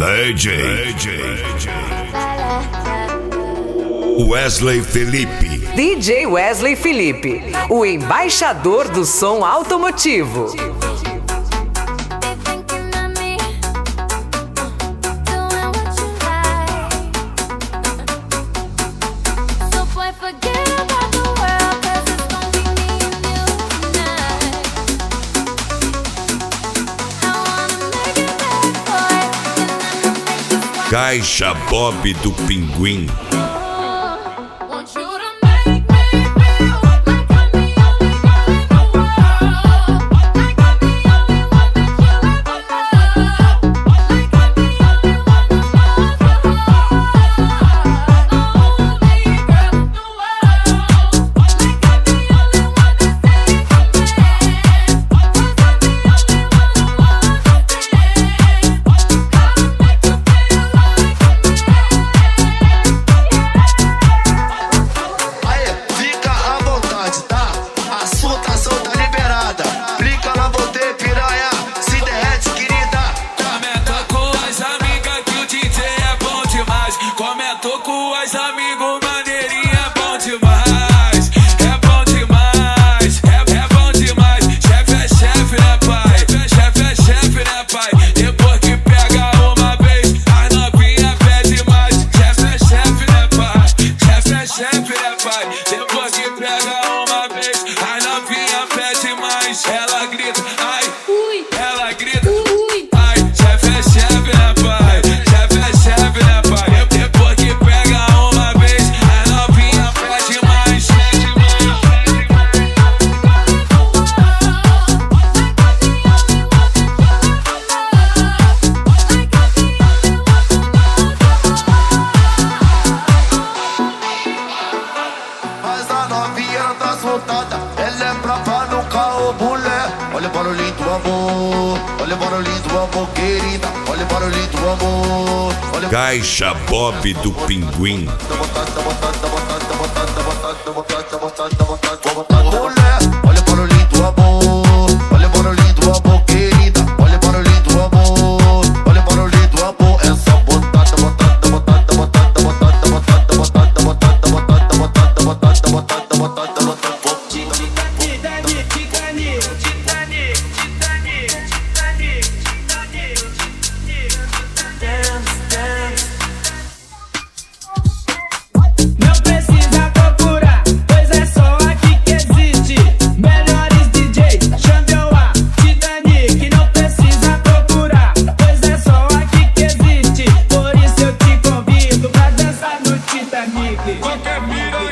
Wesley Felipe. DJ Wesley Felipe, o embaixador do som automotivo. Caixa Bob do Pinguim. Tô com as amigos, maneirinha é bom demais. É bom demais, é bom demais. Chefe é chefe, né pai? Chefe é chefe, né pai? Depois que pega uma vez, as novinha pede mais. Chefe é chefe, né pai? Chefe é chefe, né pai? Depois que pega uma vez, as novinha pede mais. Ela grita, ai, ui. Ela grita, ui. Ai, chefe é chefe, né pai? Chefe é chefe, né pai? Depois que pega uma vez, a novinha pede mais. Mas a novinha tá soltada, ela é brava no carro, mulher. Olha o barulhinho do amor, olha o barulhinho do amor, querida. Olha o barulhinho do amor. Caixa Bob do Pinguim. Mulher, olha o barulhinho do amor, olha o barulhinho do amor, querida. Olha o barulhinho do amor, olha o barulhinho do amor. É só botada, botada, botada, botada, botada, botada, botada, botada, botada, botada, botada, botada, botada, botada. Não precisa procurar, pois é só aqui que existe. Melhores DJs, Xandioá, Titanic. Não precisa procurar, pois é só aqui que existe. Por isso eu te convido pra dançar no Titanic. Qualquer mira